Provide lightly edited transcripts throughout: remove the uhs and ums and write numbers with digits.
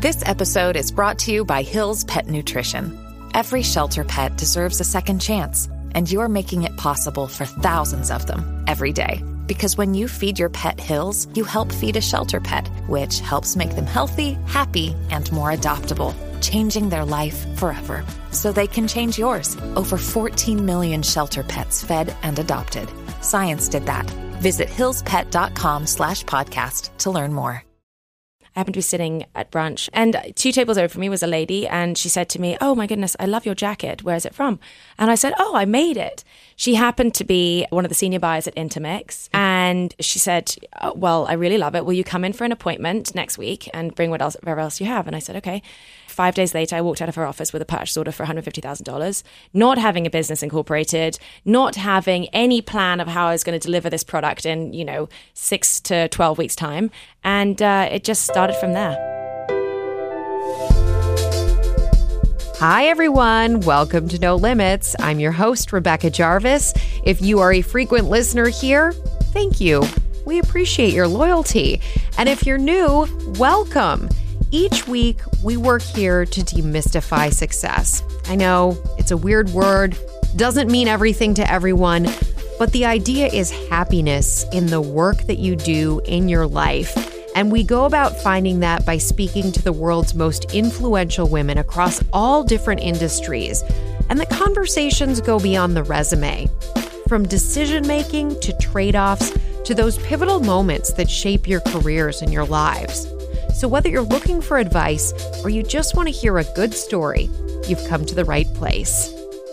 This episode is brought to you by Hill's Pet Nutrition. Every shelter pet deserves a second chance, and you're making it possible for thousands of them every day. Because when you feed your pet Hill's, you help feed a shelter pet, which helps make them healthy, happy, and more adoptable, changing their life forever. So they can change yours. Over 14 million shelter pets fed and adopted. Science did that. Visit hillspet.com/podcast to learn more. I happened to be sitting at brunch, and 2 tables over from me was a lady, and she said to me, "Oh my goodness, I love your jacket. Where is it from?" And I said, "Oh, I made it." She happened to be one of the senior buyers at Intermix, and she said, "Oh, well, I really love it. Will you come in for an appointment next week and bring whatever else you have?" And I said, "Okay." 5 days later, I walked out of her office with a purchase order for $150,000, not having a business incorporated, not having any plan of how I was going to deliver this product in, 6 to 12 weeks' time. And it just started from there. Hi, everyone. Welcome to No Limits. I'm your host, Rebecca Jarvis. If you are a frequent listener here, thank you. We appreciate your loyalty. And if you're new, welcome. Each week, we work here to demystify success. I know it's a weird word, doesn't mean everything to everyone, but the idea is happiness in the work that you do in your life. And we go about finding that by speaking to the world's most influential women across all different industries. And the conversations go beyond the resume, from decision-making to trade-offs to those pivotal moments that shape your careers and your lives. So whether you're looking for advice or you just want to hear a good story, you've come to the right place.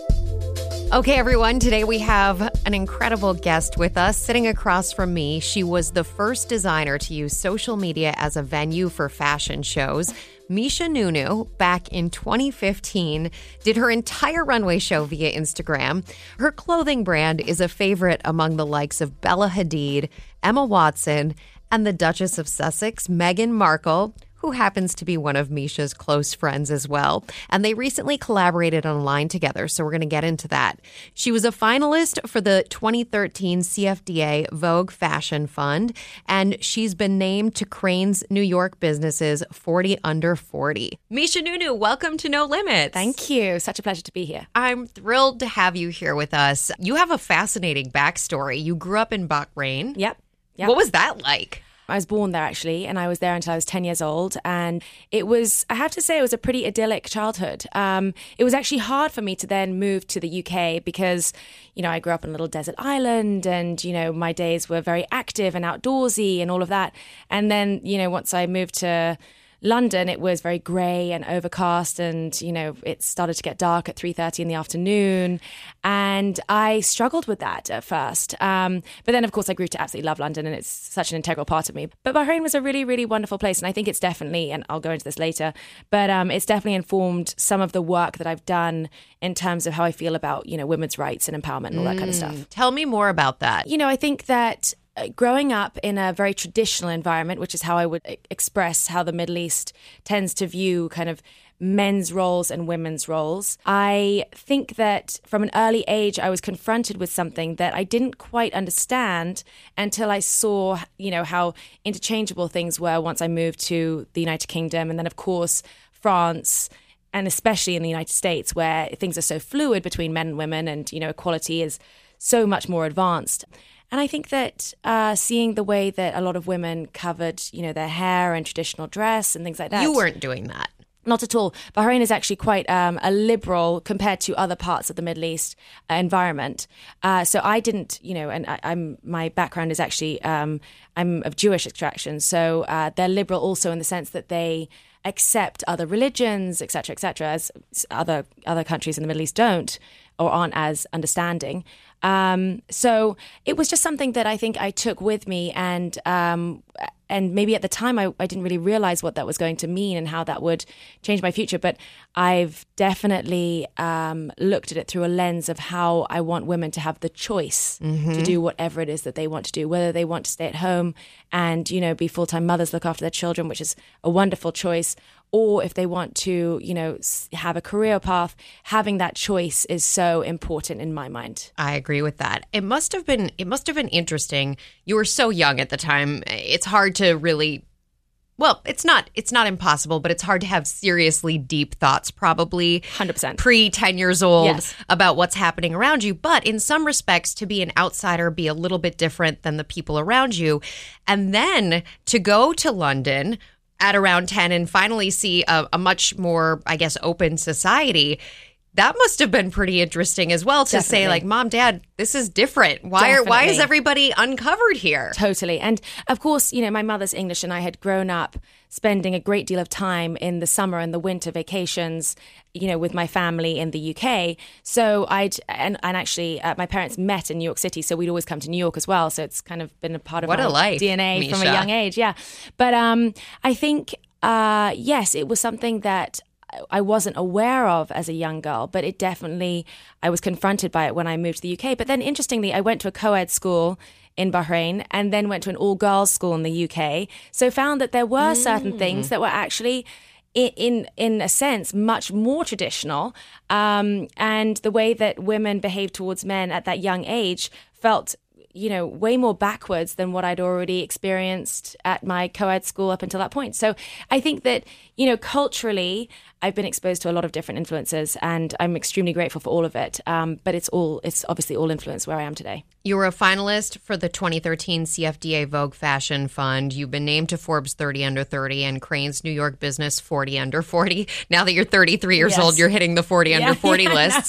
Okay, everyone, today we have an incredible guest with us. Sitting across from me, she was the first designer to use social media as a venue for fashion shows. Misha Nunu, back in 2015, did her entire runway show via Instagram. Her clothing brand is a favorite among the likes of Bella Hadid, Emma Watson, and the Duchess of Sussex, Meghan Markle, who happens to be one of Misha's close friends as well. And they recently collaborated on a line together, so we're going to get into that. She was a finalist for the 2013 CFDA Vogue Fashion Fund, and she's been named to Crain's New York Business's 40 Under 40. Misha Nunu, welcome to No Limits. Thank you. Such a pleasure to be here. I'm thrilled to have you here with us. You have a fascinating backstory. You grew up in Bahrain. Yep. What was that like? I was born there, actually, and I was there until I was 10 years old. And it was, I have to say, it was a pretty idyllic childhood. It was actually hard for me to then move to the UK because, I grew up on a little desert island and, my days were very active and outdoorsy and all of that. And then, once I moved to London, it was very grey and overcast and, it started to get dark at 3:30 in the afternoon. And I struggled with that at first. But then, of course, I grew to absolutely love London and it's such an integral part of me. But Bahrain was a really, really wonderful place. And I think it's definitely, and I'll go into this later, but it's definitely informed some of the work that I've done in terms of how I feel about, women's rights and empowerment and all that kind of stuff. Tell me more about that. I think that growing up in a very traditional environment, which is how I would express how the Middle East tends to view kind of men's roles and women's roles, I think that from an early age, I was confronted with something that I didn't quite understand until I saw, how interchangeable things were once I moved to the United Kingdom. And then, of course, France, and especially in the United States, where things are so fluid between men and women and, equality is so much more advanced. And I think that seeing the way that a lot of women covered, their hair and traditional dress and things like that. You weren't doing that. Not at all. Bahrain is actually quite a liberal compared to other parts of the Middle East environment. So I didn't, my background is actually, I'm of Jewish extraction. So they're liberal also in the sense that they accept other religions, et cetera, as other countries in the Middle East don't or aren't as understanding. So it was just something that I think I took with me and maybe at the time I didn't really realize what that was going to mean and how that would change my future. But I've definitely looked at it through a lens of how I want women to have the choice to do whatever it is that they want to do, whether they want to stay at home and, be full-time mothers, look after their children, which is a wonderful choice, or if they want to, have a career path. Having that choice is so important in my mind. I agree with that. It must have been interesting. You were so young at the time. It's hard to really well, it's not impossible, but it's hard to have seriously deep thoughts, probably 100%. pre 10 years old Yes. about what's happening around you. But in some respects, to be an outsider, be a little bit different than the people around you. And then to go to London at around 10 and finally see a much more, I guess, open society. That must have been pretty interesting as well to say, like, Mom, Dad, this is different. Why is everybody uncovered here? Totally. And of course, my mother's English and I had grown up spending a great deal of time in the summer and the winter vacations, with my family in the UK. So actually my parents met in New York City, so we'd always come to New York as well. So it's kind of been a part of my DNA Misha. from a young age. Yeah. But I think, yes, it was something that I wasn't aware of as a young girl, but I was confronted by it when I moved to the UK. But then interestingly, I went to a co-ed school in Bahrain and then went to an all-girls school in the UK. So found that there were certain things that were actually, in a sense, much more traditional. And the way that women behaved towards men at that young age felt way more backwards than what I'd already experienced at my co-ed school up until that point. So I think that, culturally, I've been exposed to a lot of different influences and I'm extremely grateful for all of it. But it's obviously all influenced where I am today. You were a finalist for the 2013 CFDA Vogue Fashion Fund. You've been named to Forbes 30 Under 30 and Crain's New York Business 40 Under 40. Now that you're 33 years old, you're hitting the 40 Under 40 list.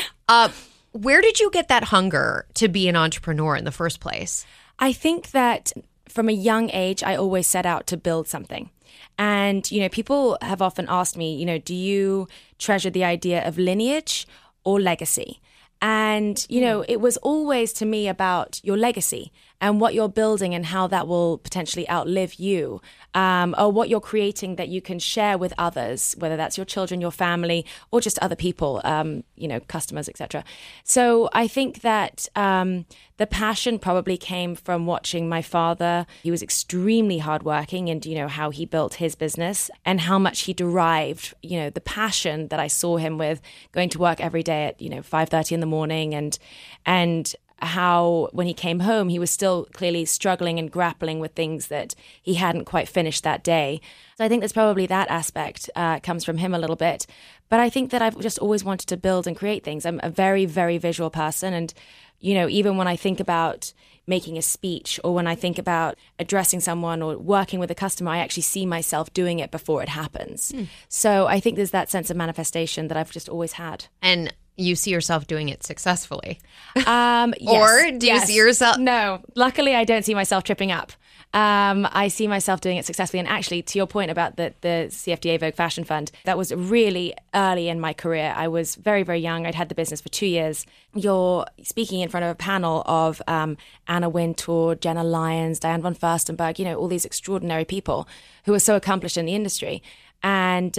Where did you get that hunger to be an entrepreneur in the first place? I think that from a young age, I always set out to build something. And, people have often asked me, do you treasure the idea of lineage or legacy? And, it was always to me about your legacy and what you're building and how that will potentially outlive you, or what you're creating that you can share with others, whether that's your children, your family, or just other people, customers, etc. So I think that the passion probably came from watching my father. He was extremely hardworking, and how he built his business and how much he derived, the passion that I saw him with, going to work every day at 5:30 in the morning, and how when he came home, he was still clearly struggling and grappling with things that he hadn't quite finished that day. So I think there's probably that aspect comes from him a little bit. But I think that I've just always wanted to build and create things. I'm a very, very visual person. And, even when I think about making a speech or when I think about addressing someone or working with a customer, I actually see myself doing it before it happens. So I think there's that sense of manifestation that I've just always had. And you see yourself doing it successfully? Yes, or do you see yourself? No, luckily I don't see myself tripping up. I see myself doing it successfully. And actually, to your point about the CFDA Vogue Fashion Fund, that was really early in my career. I was very, very young. I'd had the business for 2 years. You're speaking in front of a panel of Anna Wintour, Jenna Lyons, Diane von Furstenberg, all these extraordinary people who are so accomplished in the industry. And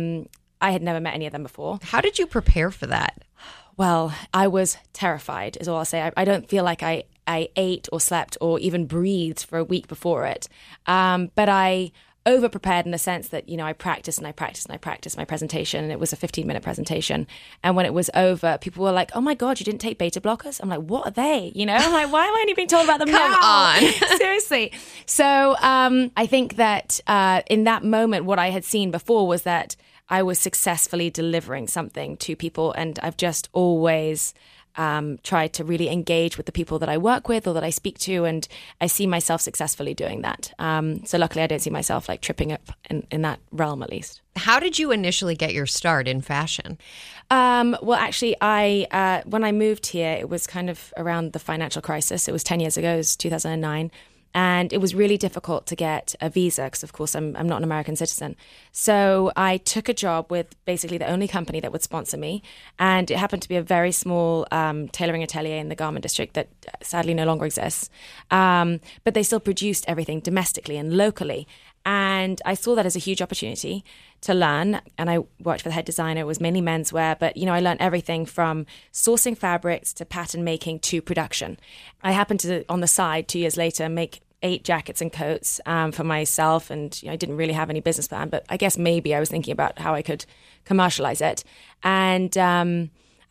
I had never met any of them before. How did you prepare for that? Well, I was terrified, is all I'll say. I don't feel like I ate or slept or even breathed for a week before it. But I over-prepared in the sense that, I practiced and I practiced and I practiced my presentation, and it was a 15-minute presentation. And when it was over, people were like, "Oh my God, you didn't take beta blockers?" I'm like, "What are they?" I'm like, "Why am I only being told about them now?" Come on. Seriously. So I think that in that moment, what I had seen before was that I was successfully delivering something to people, and I've just always tried to really engage with the people that I work with or that I speak to, and I see myself successfully doing that. So luckily, I don't see myself like tripping up in that realm, at least. How did you initially get your start in fashion? Well, actually, when I moved here, it was kind of around the financial crisis. It was 10 years ago. It was 2009. And it was really difficult to get a visa because, of course, I'm not an American citizen. So I took a job with basically the only company that would sponsor me. And it happened to be a very small tailoring atelier in the garment district that sadly no longer exists. But they still produced everything domestically and locally. And I saw that as a huge opportunity to learn. And I worked for the head designer. It was mainly menswear. But, I learned everything from sourcing fabrics to pattern making to production. I happened to, on the side, 2 years later, make 8 jackets and coats for myself. And I didn't really have any business plan. But I guess maybe I was thinking about how I could commercialize it. And I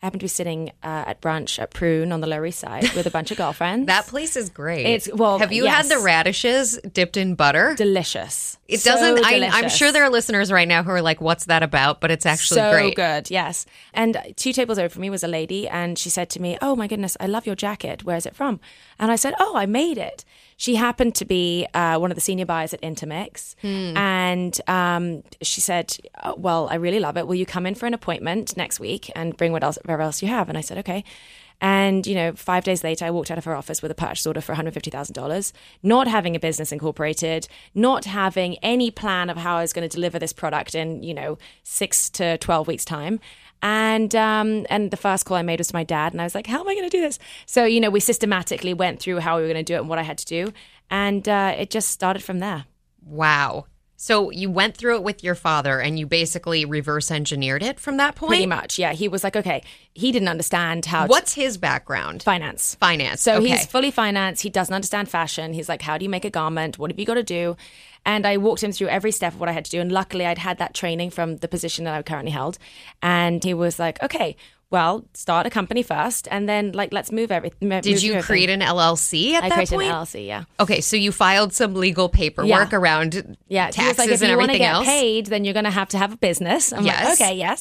I happened to be sitting at brunch at Prune on the Lower East Side with a bunch of girlfriends. That place is great. Have you had the radishes dipped in butter? Delicious. It doesn't. I'm sure there are listeners right now who are like, "What's that about?" But it's actually great. So good, yes. And 2 tables over from me was a lady, and she said to me, "Oh my goodness, I love your jacket. Where is it from?" And I said, "Oh, I made it." She happened to be one of the senior buyers at Intermix, and she said, "Oh, well, I really love it. Will you come in for an appointment next week and bring whatever else you have?" And I said, "Okay." And, 5 days later, I walked out of her office with a purchase order for $150,000, not having a business incorporated, not having any plan of how I was going to deliver this product in, 6 to 12 weeks' time. And the first call I made was to my dad, and I was like, how am I going to do this? So, we systematically went through how we were going to do it and what I had to do. And it just started from there. Wow. So you went through it with your father and you basically reverse engineered it from that point? Pretty much, yeah. He was like, okay, he didn't understand how What's his background? Finance. So he's fully finance. He doesn't understand fashion. He's like, how do you make a garment? What have you got to do? And I walked him through every step of what I had to do. And luckily, I'd had that training from the position that I currently held. And he was like, okay, well, start a company first, and then let's move everything. Did you create an LLC at that point? I created an LLC, yeah. Okay, so you filed some legal paperwork around taxes like, and everything else. If you want to get paid, then you're going to have a business. I'm like, okay, yes.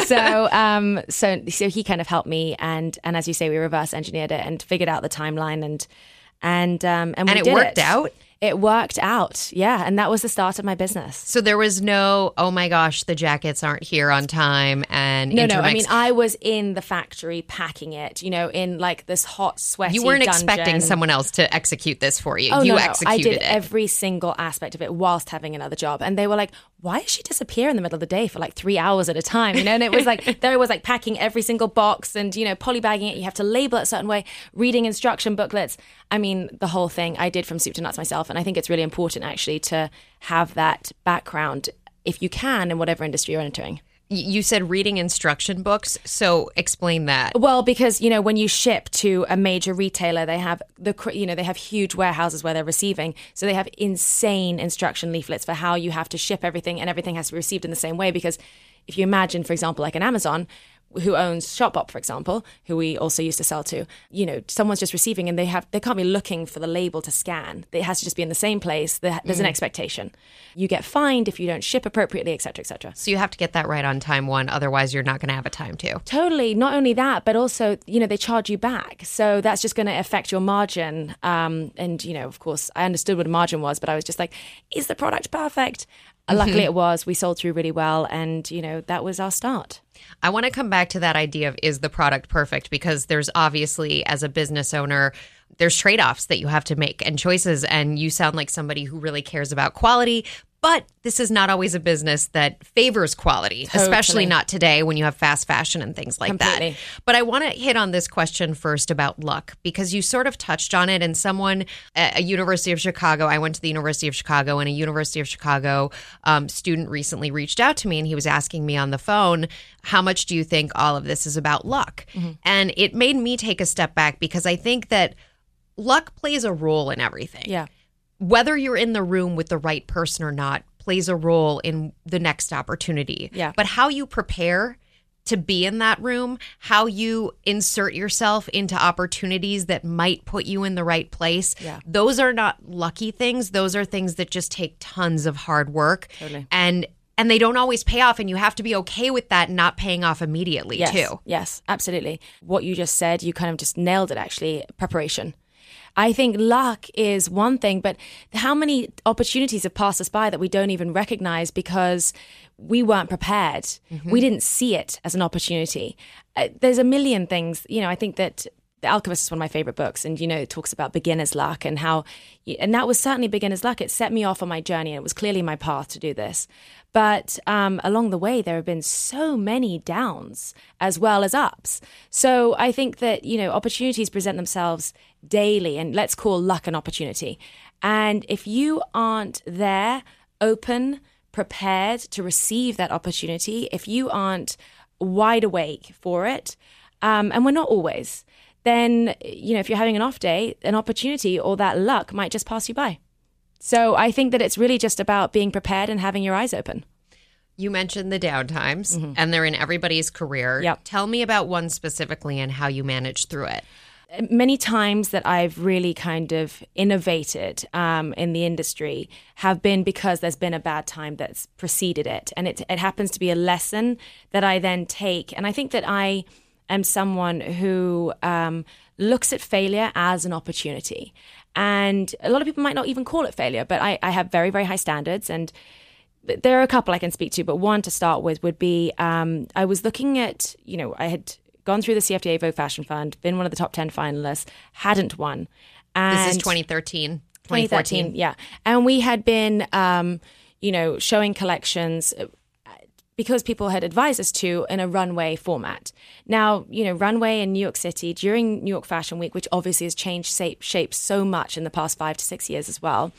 So he kind of helped me, and as you say, we reverse engineered it and figured out the timeline, and it worked out. It worked out, yeah. And that was the start of my business. So there was no, oh my gosh, the jackets aren't here on time. And No. I mean, I was in the factory packing it, in this hot, sweaty You weren't dungeon. expecting someone else to execute this for you. Oh, you no, executed it. I did every single aspect of it whilst having another job. And they were like, why does she disappear in the middle of the day for 3 hours at a time? And it was there I was packing every sinsingle box and, polybagging it. You have to label it a certain way, reading instruction booklets. I mean, the whole thing I did from soup to nuts myself. And I think it's really important actually to have that background if you can in whatever industry you're entering. You said reading instruction books, so explain that. Well, because when you ship to a major retailer, they have they have huge warehouses where they're receiving, so they have insane instruction leaflets for how you have to ship everything, and everything has to be received in the same way. Because if you imagine, for example, like an Amazon, who owns Shopbop, for example, who we also used to sell to, someone's just receiving and they can't be looking for the label to scan. It has to just be in the same place. There's an expectation. You get fined if you don't ship appropriately, et cetera, et cetera. So you have to get that right on time one, otherwise you're not going to have a time two. Totally. Not only that, but also, they charge you back. So that's just going to affect your margin. And, of course, I understood what a margin was, but I was just like, is the product perfect? Luckily it was. We sold through really well. And, that was our start. I want to come back to that idea of, is the product perfect? Because there's obviously, as a business owner, there's trade-offs that you have to make and choices. And you sound like somebody who really cares about quality. But this is not always a business that favors quality, especially not today when you have fast fashion and things like that. But I want to hit on this question first about luck, because you sort of touched on it. And someone at a University of Chicago, I went to the University of Chicago, and a University of Chicago student recently reached out to me, and he was asking me on the phone, how much do you think all of this is about luck? And it made me take a step back, because I think that luck plays a role in everything. Yeah. Whether you're in the room with the right person or not plays a role in the next opportunity. Yeah. But how you prepare to be in that room, how you insert yourself into opportunities that might put you in the right place, those are not lucky things. Those are things that just take tons of hard work. Totally. And they don't always pay off, and you have to be okay with that not paying off immediately, too. Yes, absolutely. What you just said, you kind of just nailed it, actually, preparation. I think luck is one thing, but how many opportunities have passed us by that we don't even recognize because we weren't prepared? We didn't see it as an opportunity. There's a million things. I think that The Alchemist is one of my favorite books, and it talks about beginner's luck and how, and that was certainly beginner's luck. It set me off on my journey, and it was clearly my path to do this. But along the way, there have been so many downs as well as ups. So I think that, opportunities present themselves daily, and let's call luck an opportunity. And if you aren't there, open, prepared to receive that opportunity, if you aren't wide awake for it, and we're not always, then, if you're having an off day, an opportunity or that luck might just pass you by. So I think that it's really just about being prepared and having your eyes open. You mentioned the downtimes, and they're in everybody's career. Yep. Tell me about one specifically and how you managed through it. Many times that I've really kind of innovated in the industry have been because there's been a bad time that's preceded it. And it happens to be a lesson that I then take. And I think that I am someone who looks at failure as an opportunity. And a lot of people might not even call it failure, but I have very, very high standards. And there are a couple I can speak to, but one to start with would be I was looking at, I had gone through the CFDA Vogue Fashion Fund, been one of the top 10 finalists, hadn't won. And this is 2013, 2013, yeah. And we had been, showing collections because people had advised us to in a runway format. Now, runway in New York City during New York Fashion Week, which obviously has changed shape so much in the past 5 to 6 years as well,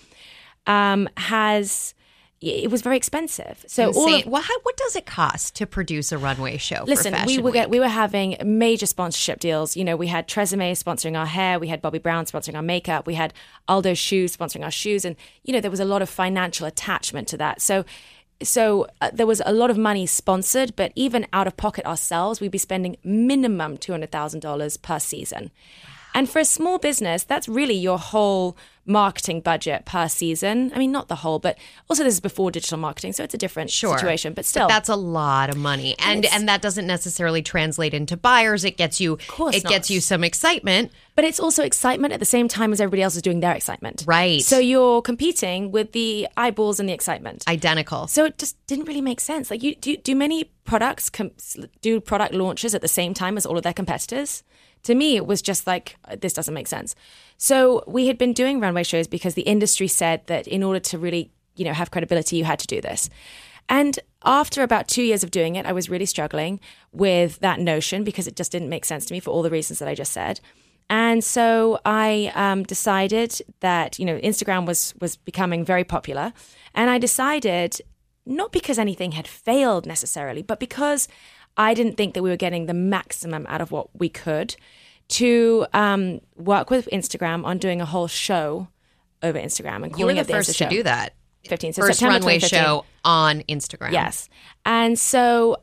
it was very expensive. So what does it cost to produce a runway show? Listen, for Fashion Week? we were having major sponsorship deals. We had Tresemme sponsoring our hair, we had Bobbi Brown sponsoring our makeup, we had Aldo Shoes sponsoring our shoes, and there was a lot of financial attachment to that. So there was a lot of money sponsored, but even out of pocket ourselves, we'd be spending minimum $200,000 per season. And for a small business, that's really your whole marketing budget per season. I mean, not the whole, but also this is before digital marketing, so it's a different situation. But still, that's a lot of money, and that doesn't necessarily translate into buyers. It gets you, gets you some excitement, but it's also excitement at the same time as everybody else is doing their excitement. Right. So you're competing with the eyeballs and the excitement. Identical. So it just didn't really make sense. Like, do many products do product launches at the same time as all of their competitors? To me, it was just like, this doesn't make sense. So we had been doing runway shows because the industry said that in order to really, have credibility, you had to do this. And after about 2 years of doing it, I was really struggling with that notion because it just didn't make sense to me for all the reasons that I just said. And so I decided that, Instagram was becoming very popular. And I decided, not because anything had failed necessarily, but because I didn't think that we were getting the maximum out of what we could, to work with Instagram on doing a whole show over Instagram. And you were the first to do that. 15. So first September runway 2015. show on Instagram. Yes. And so,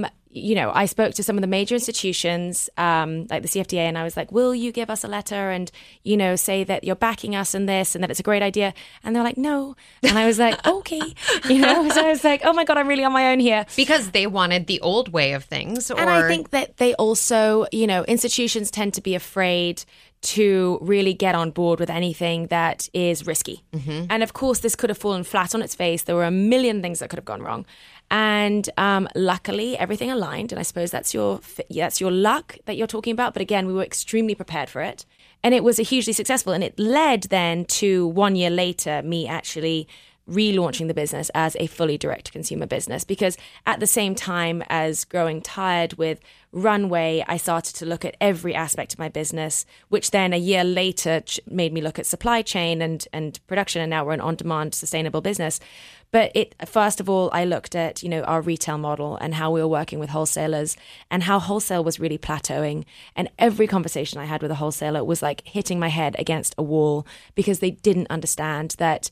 I spoke to some of the major institutions, like the CFDA, and I was like, will you give us a letter and, say that you're backing us in this and that it's a great idea? And they're like, no. And I was like, okay. So I was like, oh my God, I'm really on my own here. Because they wanted the old way of things. And I think that they also, institutions tend to be afraid to really get on board with anything that is risky. Mm-hmm. And of course, this could have fallen flat on its face. There were a million things that could have gone wrong. And luckily, everything aligned. And I suppose that's your luck that you're talking about. But again, we were extremely prepared for it. And it was a hugely successful. And it led then to 1 year later, me actually relaunching the business as a fully direct-to-consumer business. Because at the same time as growing tired with runway, I started to look at every aspect of my business, which then a year later made me look at supply chain and production. And now we're an on-demand, sustainable business. But first of all, I looked at, our retail model and how we were working with wholesalers and how wholesale was really plateauing. And every conversation I had with a wholesaler was like hitting my head against a wall because they didn't understand that,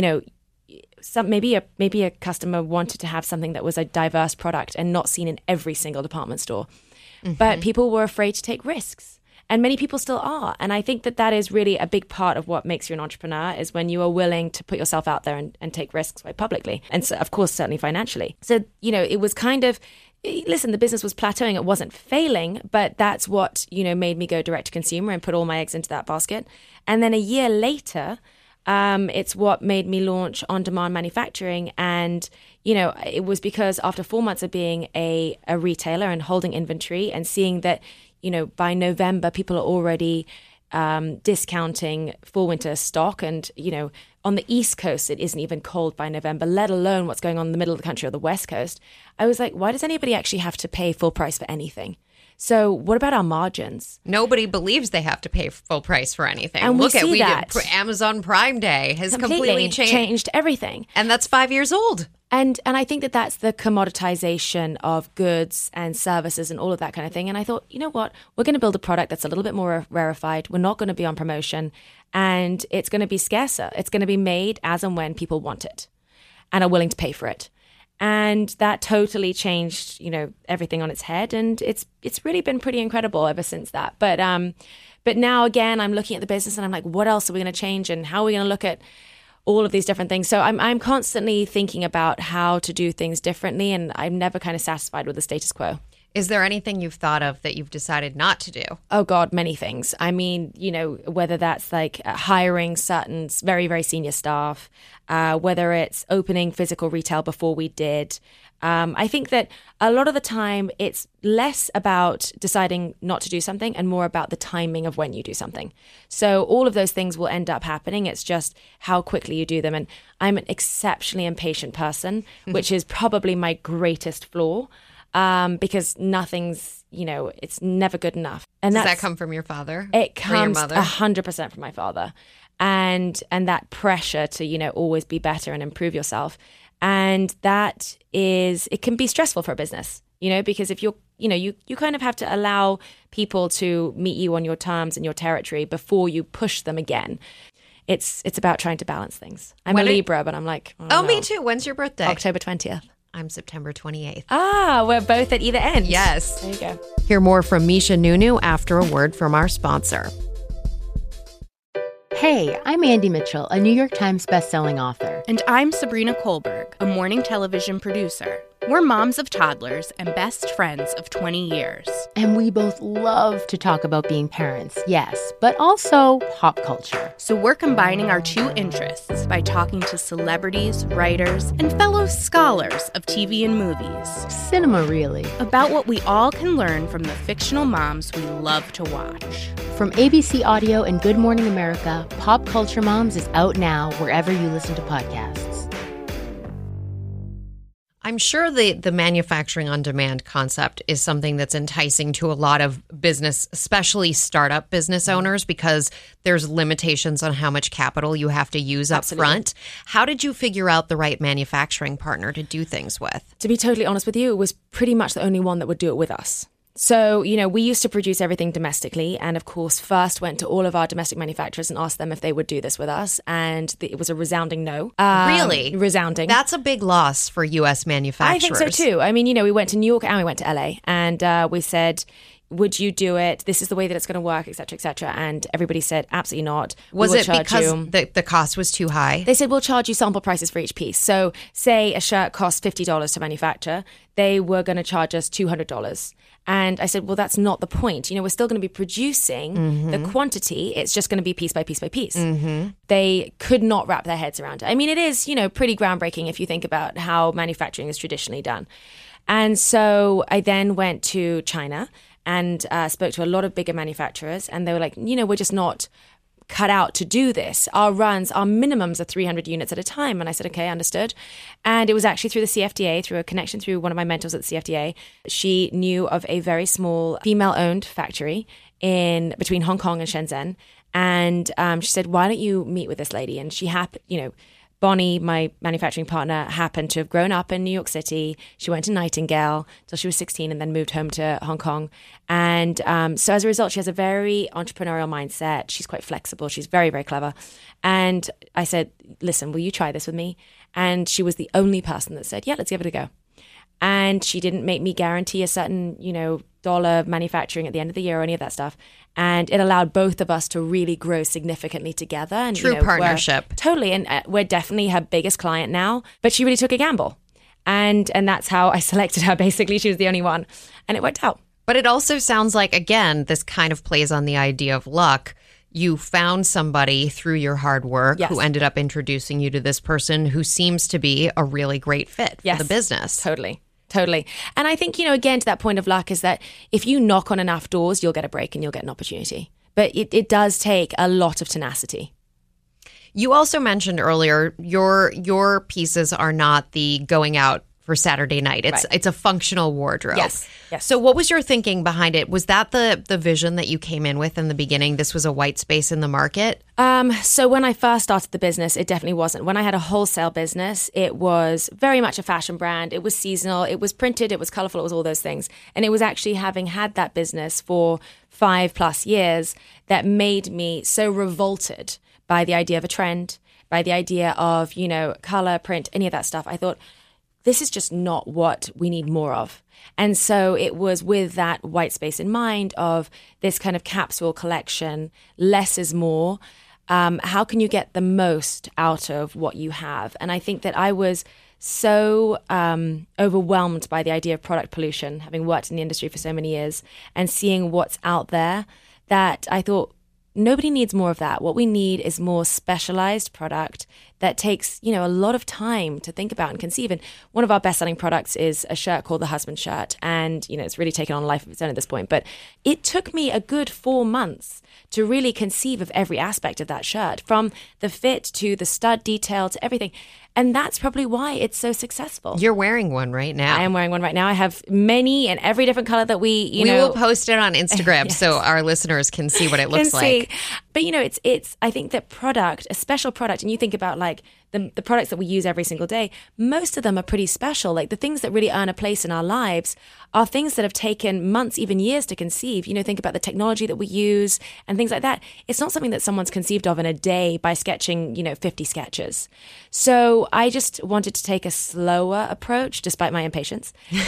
maybe a customer wanted to have something that was a diverse product and not seen in every single department store. Mm-hmm. But people were afraid to take risks. And many people still are. And I think that is really a big part of what makes you an entrepreneur is when you are willing to put yourself out there and take risks quite publicly. And so, of course, certainly financially. So, it was kind of, listen, the business was plateauing. It wasn't failing, but that's what, made me go direct to consumer and put all my eggs into that basket. And then a year later, it's what made me launch on-demand manufacturing. And, it was because after 4 months of being a retailer and holding inventory and seeing that, by November, people are already discounting fall-winter stock. And, on the East Coast, it isn't even cold by November, let alone what's going on in the middle of the country or the West Coast. I was like, why does anybody actually have to pay full price for anything? So what about our margins? Nobody believes they have to pay full price for anything. And Look at Amazon Prime Day has completely changed everything. And that's 5 years old. And I think that's the commoditization of goods and services and all of that kind of thing. And I thought, you know what? We're going to build a product that's a little bit more rarefied. We're not going to be on promotion. And it's going to be scarcer. It's going to be made as and when people want it and are willing to pay for it. And that totally changed, everything on its head. And it's really been pretty incredible ever since that. But now, again, I'm looking at the business and I'm like, what else are we going to change? And how are we going to look at all of these different things? So I'm constantly thinking about how to do things differently. And I'm never kind of satisfied with the status quo. Is there anything you've thought of that you've decided not to do? Oh, God, many things. I mean, whether that's like hiring certain very, very senior staff, whether it's opening physical retail before we did. I think that a lot of the time it's less about deciding not to do something and more about the timing of when you do something. So all of those things will end up happening. It's just how quickly you do them. And I'm an exceptionally impatient person, which is probably my greatest flaw. Because nothing's, it's never good enough. And does that come from your father? It comes 100% from my father. And that pressure to, always be better and improve yourself. And it can be stressful for a business, because if you're, you kind of have to allow people to meet you on your terms and your territory before you push them again. It's about trying to balance things. I'm a Libra, but I'm like, oh, me too. When's your birthday? October 20th. I'm September 28th. Ah, we're both at either end. Yes. There you go. Hear more from Misha Nunu after a word from our sponsor. Hey, I'm Andy Mitchell, a New York Times bestselling author. And I'm Sabrina Kohlberg, a morning television producer. We're moms of toddlers and best friends of 20 years. And we both love to talk about being parents, yes, but also pop culture. So we're combining our two interests by talking to celebrities, writers, and fellow scholars of TV and movies. Cinema, really. About what we all can learn from the fictional moms we love to watch. From ABC Audio and Good Morning America, Pop Culture Moms is out now wherever you listen to podcasts. I'm sure the manufacturing on demand concept is something that's enticing to a lot of business, especially startup business owners, because there's limitations on how much capital you have to use up front. How did you figure out the right manufacturing partner to do things with? To be totally honest with you, it was pretty much the only one that would do it with us. So, we used to produce everything domestically and, of course, first went to all of our domestic manufacturers and asked them if they would do this with us. And it was a resounding no. Really? Resounding. That's a big loss for U.S. manufacturers. I think so, too. I mean, we went to New York and we went to L.A. and we said, would you do it? This is the way that it's going to work, et cetera, et cetera. And everybody said, absolutely not. Was it because the cost was too high? They said, we'll charge you sample prices for each piece. So say a shirt costs $50 to manufacture. They were going to charge us $200. And I said, well, that's not the point. We're still going to be producing the quantity. It's just going to be piece by piece by piece. They could not wrap their heads around it. I mean, it is, pretty groundbreaking if you think about how manufacturing is traditionally done. And so I then went to China and spoke to a lot of bigger manufacturers. And they were like, we're just not cut out to do this. Our minimums are 300 units at a time. And I said, okay, understood. And it was actually through the CFDA, through a connection through one of my mentors at the CFDA. She knew of a very small female-owned factory between Hong Kong and Shenzhen. And she said, why don't you meet with this lady? And she Bonnie, my manufacturing partner, happened to have grown up in New York City. She went to Nightingale till she was 16 and then moved home to Hong Kong. And so as a result, she has a very entrepreneurial mindset. She's quite flexible. She's very, very clever. And I said, listen, will you try this with me? And she was the only person that said, yeah, let's give it a go. And she didn't make me guarantee a certain, dollar manufacturing at the end of the year or any of that stuff. And it allowed both of us to really grow significantly together. And, True partnership. Totally. And we're definitely her biggest client now. But she really took a gamble. And that's how I selected her. Basically, she was the only one. And it worked out. But it also sounds like, again, this kind of plays on the idea of luck. You found somebody through your hard work who ended up introducing you to this person who seems to be a really great fit for the business. Totally. And I think, again, to that point of luck is that if you knock on enough doors, you'll get a break and you'll get an opportunity. But it does take a lot of tenacity. You also mentioned earlier, your pieces are not the going out for Saturday night. It's a functional wardrobe. Yes. So what was your thinking behind it? Was that the vision that you came in with in the beginning? This was a white space in the market? So when I first started the business, it definitely wasn't. When I had a wholesale business, it was very much a fashion brand. It was seasonal. It was printed. It was colorful. It was all those things. And it was actually having had that business for 5+ years that made me so revolted by the idea of a trend, by the idea of, color, print, any of that stuff. I thought, this is just not what we need more of. And so it was with that white space in mind of this kind of capsule collection, less is more. How can you get the most out of what you have? And I think that I was so overwhelmed by the idea of product pollution, having worked in the industry for so many years and seeing what's out there, that I thought, nobody needs more of that. What we need is more specialized product that takes, a lot of time to think about and conceive. And one of our best-selling products is a shirt called the Husband Shirt. And, it's really taken on a life of its own at this point. But it took me a good 4 months to really conceive of every aspect of that shirt, from the fit to the stud detail to everything. And that's probably why it's so successful. You're wearing one right now. I am wearing one right now. I have many in every different color that we will post it on Instagram yes. so our listeners can see what it looks like. But, it's I think that product, a special product, and you think about like the products that we use every single day, most of them are pretty special. Like the things that really earn a place in our lives are things that have taken months, even years to conceive. Think about the technology that we use and things like that. It's not something that someone's conceived of in a day by sketching, 50 sketches. So I just wanted to take a slower approach, despite my impatience,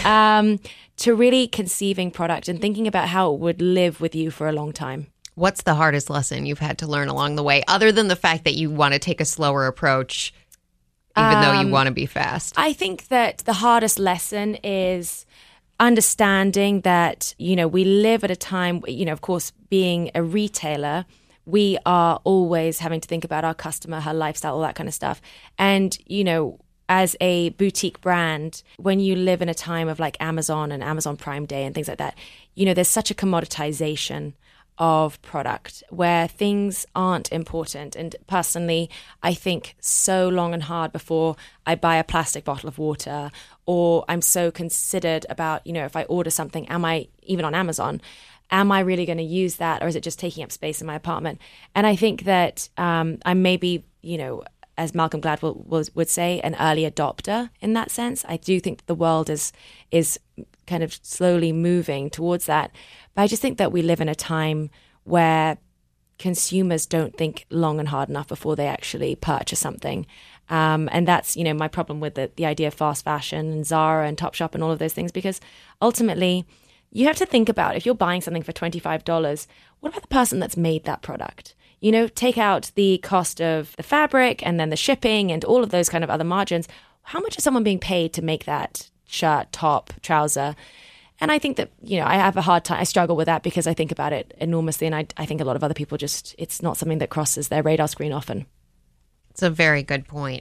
to really conceiving product and thinking about how it would live with you for a long time. What's the hardest lesson you've had to learn along the way, other than the fact that you want to take a slower approach, even though you want to be fast? I think that the hardest lesson is understanding that, we live at a time, of course, being a retailer, we are always having to think about our customer, her lifestyle, all that kind of stuff. And, as a boutique brand, when you live in a time of like Amazon and Amazon Prime Day and things like that, there's such a commoditization of product where things aren't important. And personally, I think so long and hard before I buy a plastic bottle of water, or I'm so considered about, if I order something, am I, even on Amazon, am I really going to use that, or is it just taking up space in my apartment? And I think that I may be, as Malcolm Gladwell would say, an early adopter in that sense. I do think that the world is kind of slowly moving towards that. But I just think that we live in a time where consumers don't think long and hard enough before they actually purchase something. And that's, my problem with the idea of fast fashion and Zara and Topshop and all of those things, because ultimately you have to think about, if you're buying something for $25, what about the person that's made that product? Take out the cost of the fabric and then the shipping and all of those kind of other margins. How much is someone being paid to make that shirt, top, trouser? And I think that, I have a hard time. I struggle with that because I think about it enormously. And I think a lot of other people it's not something that crosses their radar screen often. It's a very good point.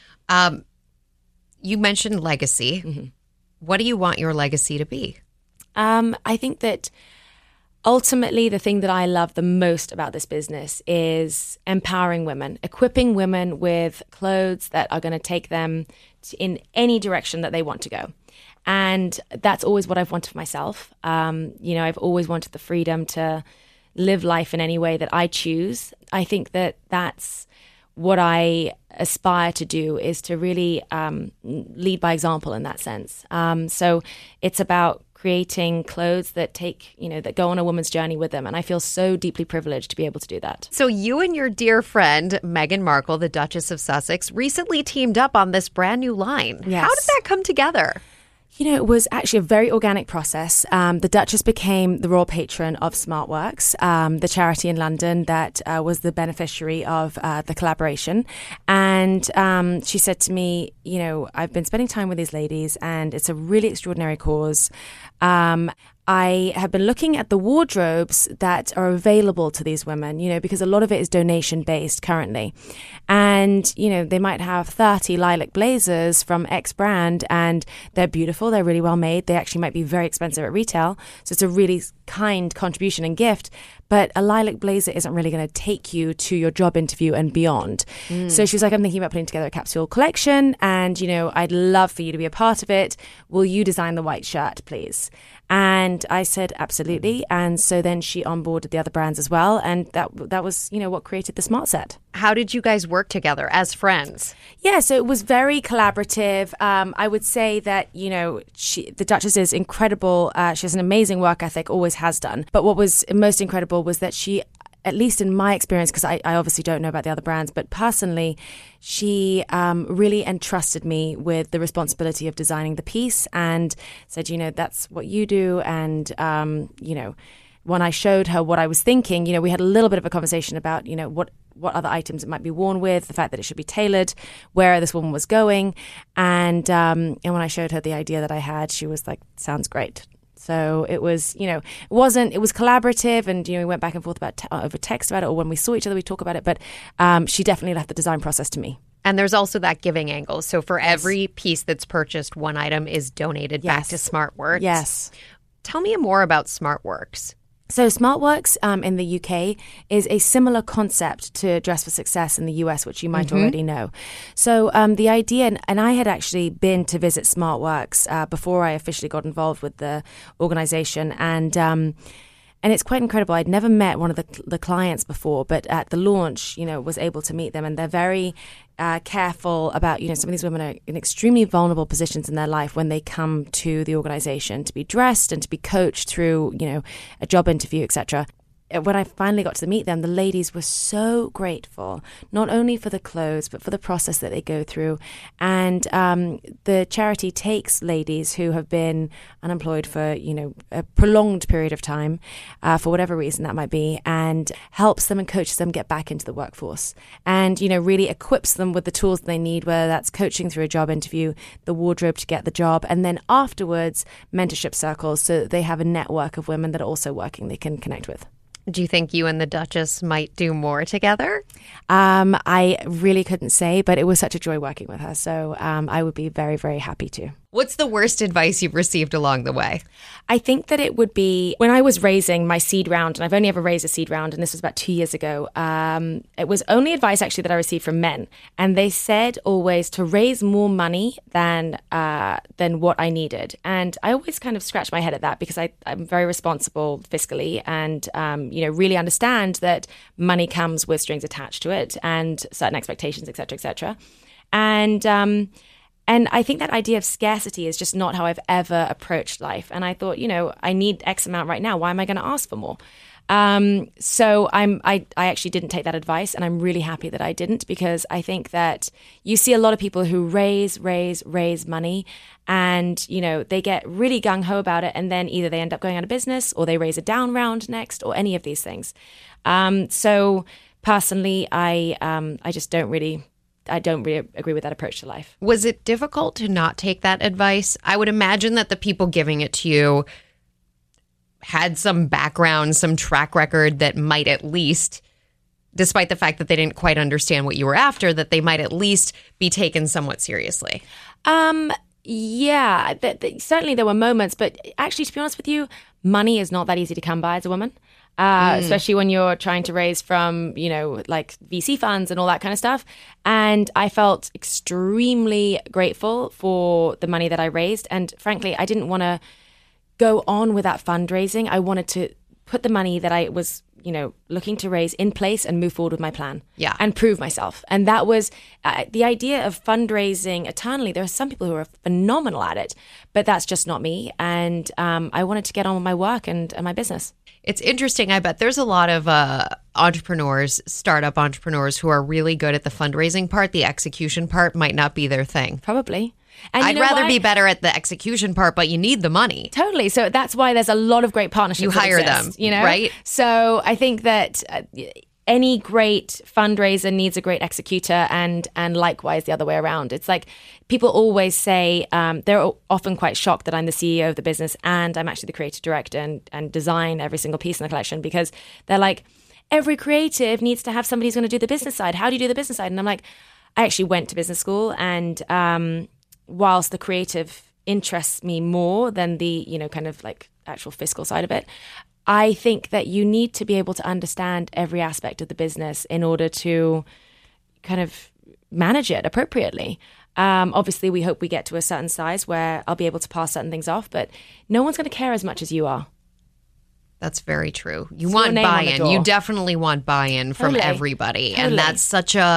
You mentioned legacy. Mm-hmm. What do you want your legacy to be? I think that ultimately the thing that I love the most about this business is empowering women, equipping women with clothes that are going to take them in any direction that they want to go. And that's always what I've wanted for myself. I've always wanted the freedom to live life in any way that I choose. I think that that's what I aspire to do, is to really lead by example in that sense. So it's about creating clothes that that go on a woman's journey with them. And I feel so deeply privileged to be able to do that. So you and your dear friend, Meghan Markle, the Duchess of Sussex, recently teamed up on this brand new line. Yes. How did that come together? It was actually a very organic process. The Duchess became the royal patron of SmartWorks, the charity in London that was the beneficiary of the collaboration. And she said to me, I've been spending time with these ladies and it's a really extraordinary cause. I have been looking at the wardrobes that are available to these women, because a lot of it is donation based currently. And, they might have 30 lilac blazers from X brand and they're beautiful. They're really well made. They actually might be very expensive at retail. So it's a really kind contribution and gift. But a lilac blazer isn't really going to take you to your job interview and beyond. So she was like, I'm thinking about putting together a capsule collection and, I'd love for you to be a part of it. Will you design the white shirt, please? And I said, absolutely. And so then she onboarded the other brands as well. And that was, what created the Smart Set. How did you guys work together as friends? Yeah, so it was very collaborative. I would say that, the Duchess is incredible. She has an amazing work ethic, always has done. But what was most incredible was that she at least in my experience, because I obviously don't know about the other brands, but personally, she really entrusted me with the responsibility of designing the piece and said, that's what you do. And, when I showed her what I was thinking, we had a little bit of a conversation about, what other items it might be worn with, the fact that it should be tailored, where this woman was going. And when I showed her the idea that I had, she was like, sounds great. So it was, it was collaborative, and, we went back and forth about over text about it, or when we saw each other, we talk about it. But she definitely left the design process to me. And there's also that giving angle. So for every piece that's purchased, one item is donated back to SmartWorks. Yes. Tell me more about SmartWorks. So SmartWorks in the UK is a similar concept to Dress for Success in the US, which you might already know. So the idea, and I had actually been to visit SmartWorks before I officially got involved with the organization, and it's quite incredible. I'd never met one of the clients before, but at the launch, was able to meet them, and they're very careful about, some of these women are in extremely vulnerable positions in their life when they come to the organization to be dressed and to be coached through, a job interview, etc. When I finally got to meet them, the ladies were so grateful, not only for the clothes, but for the process that they go through. And the charity takes ladies who have been unemployed for, a prolonged period of time, for whatever reason that might be, and helps them and coaches them get back into the workforce. And, really equips them with the tools they need, whether that's coaching through a job interview, the wardrobe to get the job, and then afterwards, mentorship circles, so that they have a network of women that are also working they can connect with. Do you think you and the Duchess might do more together? I really couldn't say, but it was such a joy working with her. So I would be very, very happy to. What's the worst advice you've received along the way? I think that it would be when I was raising my seed round, and I've only ever raised a seed round, and this was about 2 years ago. It was only advice actually that I received from men. And they said always to raise more money than what I needed. And I always kind of scratch my head at that because I'm very responsible fiscally and, really understand that money comes with strings attached to it and certain expectations, et cetera, et cetera. And I think that idea of scarcity is just not how I've ever approached life. And I thought, I need X amount right now. Why am I going to ask for more? So I actually didn't take that advice, and I'm really happy that I didn't, because I think that you see a lot of people who raise money, and, they get really gung-ho about it, and then either they end up going out of business or they raise a down round next, or any of these things. So personally, I don't really agree with that approach to life. Was it difficult to not take that advice? I would imagine that the people giving it to you had some background, some track record that might at least, despite the fact that they didn't quite understand what you were after, that they might at least be taken somewhat seriously. Yeah, certainly there were moments, but actually, to be honest with you, money is not that easy to come by as a woman. Especially when you're trying to raise from, like VC funds and all that kind of stuff. And I felt extremely grateful for the money that I raised. And frankly, I didn't want to go on with that fundraising. I wanted to put the money that I was, looking to raise in place and move forward with my plan. Yeah. And prove myself. And that was the idea of fundraising eternally. There are some people who are phenomenal at it, but that's just not me. And I wanted to get on with my work and my business. It's interesting. I bet there's a lot of entrepreneurs, startup entrepreneurs, who are really good at the fundraising part. The execution part might not be their thing. Probably. And I'd rather be better at the execution part, but you need the money. Totally. So that's why there's a lot of great partnerships. You hire them, right? So I think that any great fundraiser needs a great executor, and likewise the other way around. It's like people always say, they're often quite shocked that I'm the CEO of the business and I'm actually the creative director and design every single piece in the collection, because they're like, every creative needs to have somebody who's going to do the business side. How do you do the business side? And I'm like, I actually went to business school, and whilst the creative interests me more than the, kind of like actual fiscal side of it, I think that you need to be able to understand every aspect of the business in order to kind of manage it appropriately. Obviously, we hope we get to a certain size where I'll be able to pass certain things off, but no one's going to care as much as you are. That's very true. You want buy-in. You definitely want buy-in from everybody. Totally. And that's such a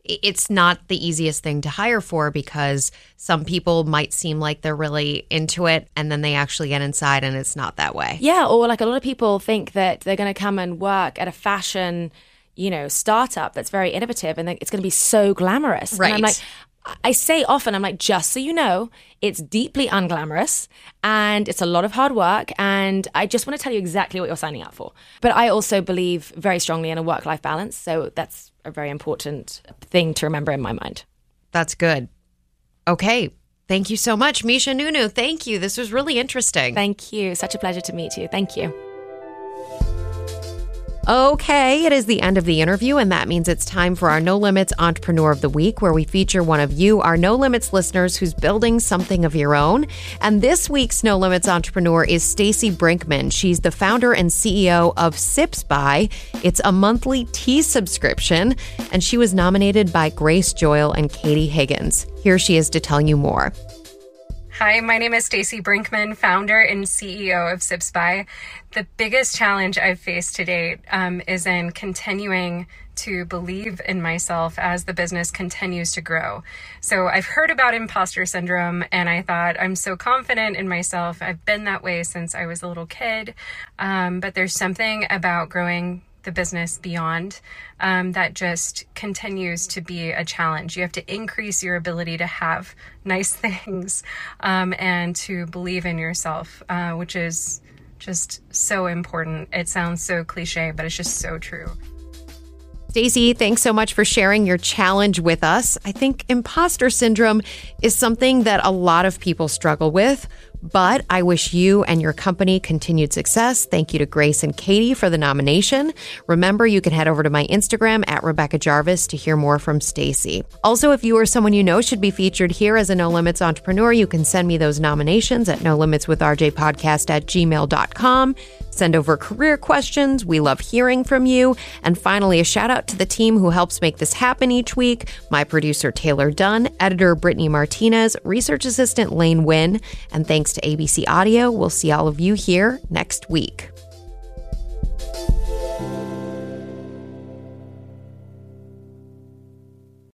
it's not the easiest thing to hire for because some people might seem like they're really into it and then they actually get inside and it's not that way. Yeah, or like a lot of people think that they're going to come and work at a fashion, startup that's very innovative and it's going to be so glamorous. Right. And I'm like, I say often, I'm like, just so you know, it's deeply unglamorous and it's a lot of hard work. And I just want to tell you exactly what you're signing up for. But I also believe very strongly in a work-life balance. So that's a very important thing to remember in my mind. That's good. Okay. Thank you so much, Misha Nunu. Thank you. This was really interesting. Thank you. Such a pleasure to meet you. Thank you. Okay, it is the end of the interview, and that means it's time for our No Limits Entrepreneur of the Week, where we feature one of you, our No Limits listeners, who's building something of your own. And this week's No Limits Entrepreneur is Stacey Brinkman. She's the founder and CEO of Sips By. It's a monthly tea subscription, and she was nominated by Grace Joyle and Katie Higgins. Here she is to tell you more. Hi, my name is Stacey Brinkman, founder and CEO of Sips By. The biggest challenge I've faced to date is in continuing to believe in myself as the business continues to grow. So I've heard about imposter syndrome and I thought, I'm so confident in myself. I've been that way since I was a little kid. But there's something about growing the business beyond that just continues to be a challenge. You have to increase your ability to have nice things and to believe in yourself, which is just so important. It sounds so cliche, but it's just so true. Stacey, thanks so much for sharing your challenge with us. I think imposter syndrome is something that a lot of people struggle with, but I wish you and your company continued success. Thank you to Grace and Katie for the nomination. Remember, you can head over to my Instagram at Rebecca Jarvis to hear more from Stacey. Also, if you or someone you know should be featured here as a No Limits entrepreneur, you can send me those nominations at nolimitswithrjpodcast@gmail.com. Send over career questions. We love hearing from you. And finally, a shout out to the team who helps make this happen each week. My producer, Taylor Dunn, editor, Brittany Martinez, research assistant, Lane Wynn, and thanks to ABC Audio. We'll see all of you here next week.